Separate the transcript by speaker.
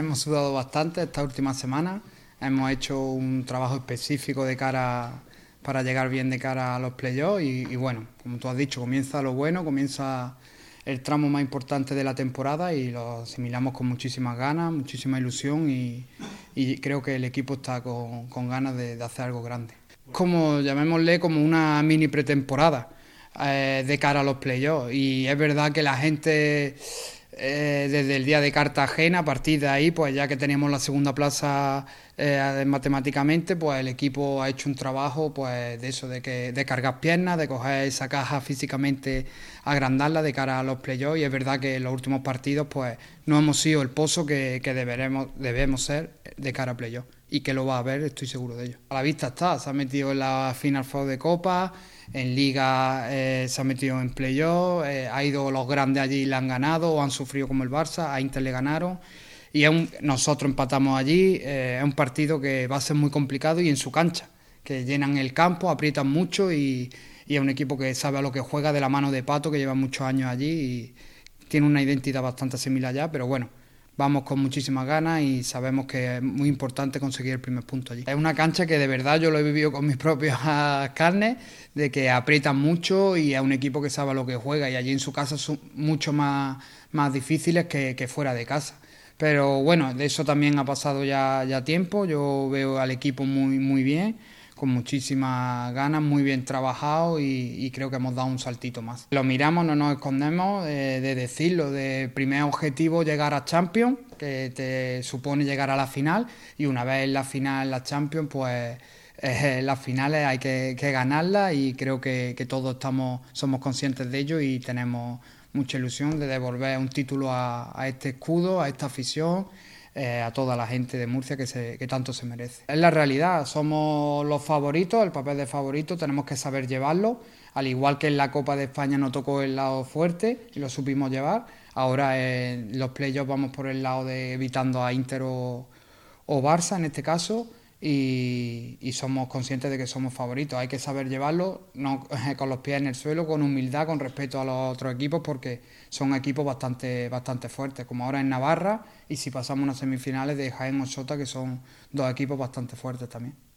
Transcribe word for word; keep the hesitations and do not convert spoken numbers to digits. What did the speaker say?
Speaker 1: hemos sudado bastante esta última semana. Hemos hecho un trabajo específico de cara para llegar bien de cara a los playoffs y, y bueno, como tú has dicho, comienza lo bueno, comienza el tramo más importante de la temporada y lo asimilamos con muchísimas ganas, muchísima ilusión y, y creo que el equipo está con, con ganas de, de hacer algo grande. Como, llamémosle, como una mini pretemporada eh, de cara a los playoffs y es verdad que la gente... Eh, desde el día de Cartagena, a partir de ahí, pues ya que teníamos la segunda plaza eh, matemáticamente, pues el equipo ha hecho un trabajo pues de eso, de que de cargar piernas, de coger esa caja físicamente, agrandarla de cara a los playoffs y es verdad que en los últimos partidos pues no hemos sido el pozo que, que deberemos, debemos ser de cara a playoffs y que lo va a haber, estoy seguro de ello. A la vista está, se ha metido en la Final Four de Copa, en Liga eh, se ha metido en playoff, eh, ha ido los grandes allí y le han ganado, o han sufrido como el Barça, a Inter le ganaron, y es un, nosotros empatamos allí, eh, es un partido que va a ser muy complicado y en su cancha, que llenan el campo, aprietan mucho y, y es un equipo que sabe a lo que juega de la mano de Pato, que lleva muchos años allí y tiene una identidad bastante similar ya, pero bueno, vamos con muchísimas ganas y sabemos que es muy importante conseguir el primer punto allí. Es una cancha que de verdad yo lo he vivido con mis propias carnes, de que aprietan mucho y es un equipo que sabe lo que juega y allí en su casa son mucho más, más difíciles que, que fuera de casa. Pero bueno, de eso también ha pasado ya, ya tiempo, yo veo al equipo muy, muy bien, con muchísimas ganas, muy bien trabajado y, y creo que hemos dado un saltito más. Lo miramos, no nos escondemos eh, de decirlo, de primer objetivo llegar a Champions, que te supone llegar a la final y una vez en la final, la Champions, pues eh, las finales hay que, que ganarlas y creo que, que todos estamos, somos conscientes de ello y tenemos mucha ilusión de devolver un título a, a este escudo, a esta afición, Eh, a toda la gente de Murcia que, se, que tanto se merece. Es la realidad, somos los favoritos, el papel de favorito, tenemos que saber llevarlo, al igual que en la Copa de España nos tocó el lado fuerte y lo supimos llevar, ahora en los playoffs vamos por el lado de evitando a Inter o, o Barça en este caso y, y somos conscientes de que somos favoritos, hay que saber llevarlo no, con los pies en el suelo, con humildad, con respeto a los otros equipos porque son equipos bastante, bastante fuertes, como ahora en Navarra y si pasamos unas semifinales de Jaén o Sota que son dos equipos bastante fuertes también.